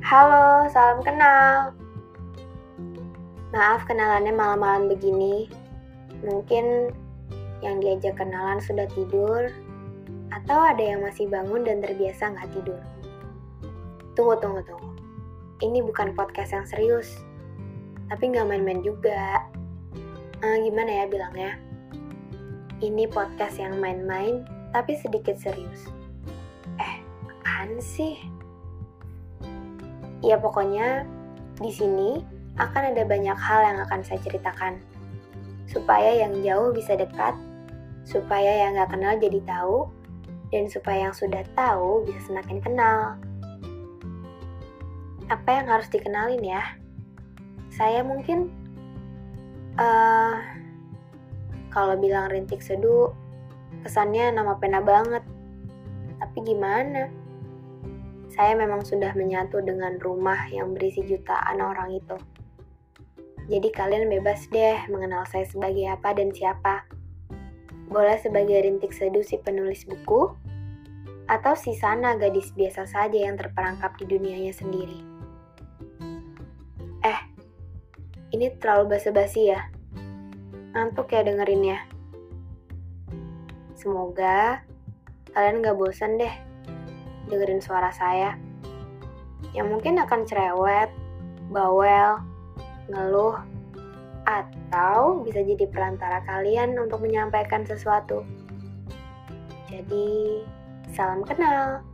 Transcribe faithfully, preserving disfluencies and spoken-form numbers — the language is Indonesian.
Halo, salam kenal. Maaf kenalannya malam-malam begini. Mungkin yang diajak kenalan sudah tidur, atau ada yang masih bangun dan terbiasa nggak tidur. Tunggu, tunggu, tunggu. Ini bukan podcast yang serius, tapi nggak main-main juga. Eh, gimana ya bilangnya? Ini podcast yang main-main, tapi sedikit serius. Eh, apaan sih? Ya pokoknya di sini akan ada banyak hal yang akan saya ceritakan. Supaya yang jauh bisa dekat, supaya yang gak kenal jadi tahu, dan supaya yang sudah tahu bisa semakin kenal. Apa yang harus dikenalin ya? Saya mungkin, uh, kalau bilang rintik seduh, kesannya nama pena banget. Tapi gimana? Saya memang sudah menyatu dengan rumah yang berisi jutaan orang itu. Jadi kalian bebas deh mengenal saya sebagai apa dan siapa. Boleh sebagai rintik seduh si penulis buku, atau si Sana gadis biasa saja yang terperangkap di dunianya sendiri. Eh, ini terlalu basa-basi ya? Ngantuk ya dengerinnya? Semoga kalian gak bosan deh dengerin suara saya yang mungkin akan cerewet, bawel, ngeluh, atau bisa jadi perantara kalian untuk menyampaikan sesuatu. Jadi, salam kenal.